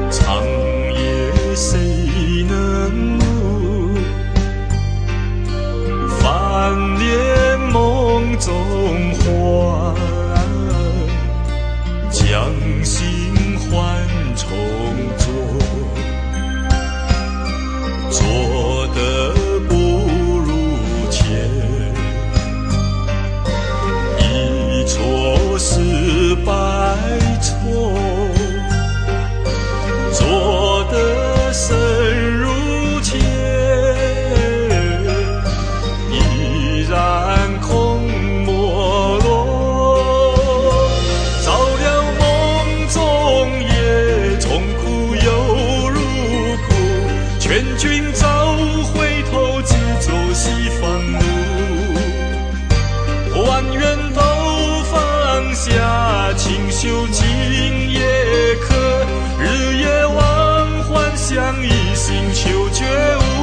长夜谁能悟？翻脸梦中花，将心换重做，做得不如前，一错是百错，做得深如浅，依然空没落。照料梦中夜，从苦又入苦，劝君早回头，只走西方路。万缘都放下，清修今夜可，日夜忘还乡，一心求觉悟。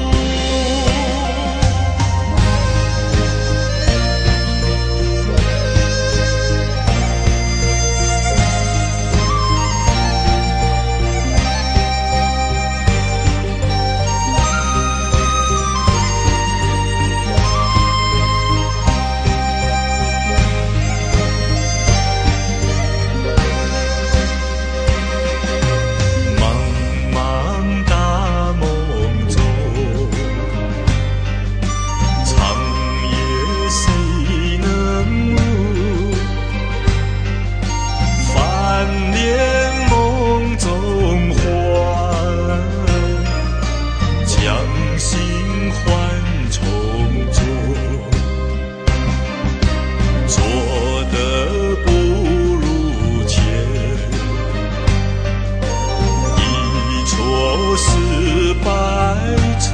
是百错，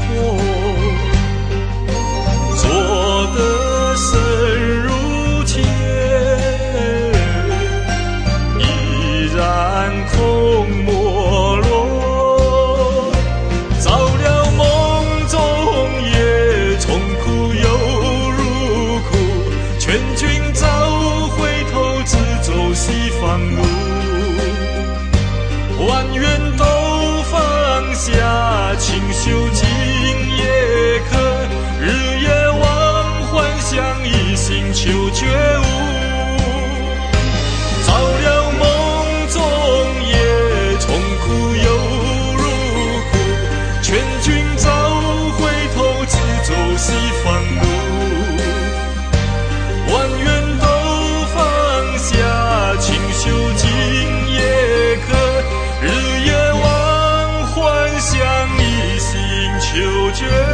做得深如浅，依然空没落。照料梦中夜，从苦又入苦，劝君早回头，只走西方路。万缘都放下，清修今夜可，日夜忘还乡，一心求觉悟。照料梦中夜，从苦又入苦，劝君早回头，只走西方路。万缘都放下，清修今夜可，日夜忘还乡，一心求觉。